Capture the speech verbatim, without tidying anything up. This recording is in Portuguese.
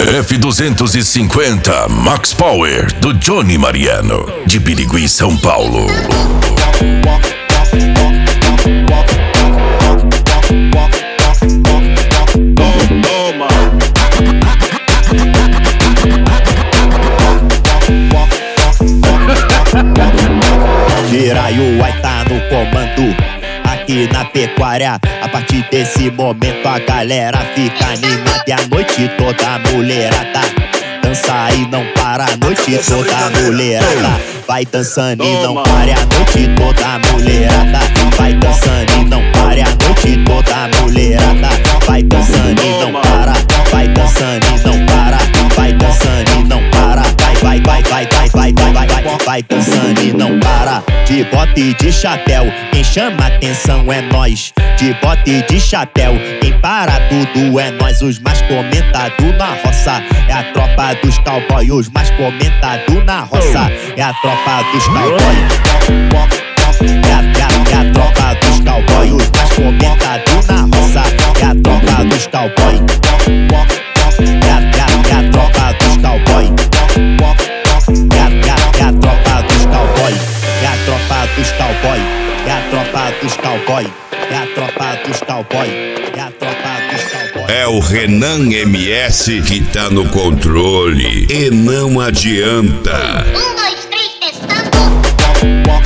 F duzentos e cinquenta Max Power do Johnny Mariano, de Birigui, São Paulo. Giraio vai tá no comando aqui na pecuária. A partir desse momento a galera fica animada e a noite toda a mulherada dança e não para. A noite toda a mulherada vai dançando e não para. A noite toda a mulherada vai dançando e não para. A noite toda a mulherada vai dançando e não para. Vai dançando e não para. Vai dançando e não para. Vai, vai, vai, vai, vai, vai, vai, vai, vai dançando e não para. De bota e de chapéu, quem chama atenção é nós. De bota e de chapéu, quem para tudo é nós. Os mais comentados na roça é a tropa dos cowboy. Os mais comentados na roça é a tropa dos cowboy. É a, é a, é a tropa dos cowboy. Os mais comentados na roça é a tropa dos cowboy. É a, é a, é a tropa dos cowboy. É a, é a, é a tropa dos cowboy. É a tropa dos cowboy. É a tropa dos cowboy. É a tropa dos cowboy. É a tropa dos cowboy. É o Renan M S que tá no controle e não adianta. Um, dois, três, testando.